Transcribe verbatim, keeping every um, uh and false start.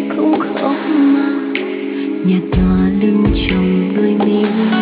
cũng không mau nhạt nhòa lưng chồng đôi mi.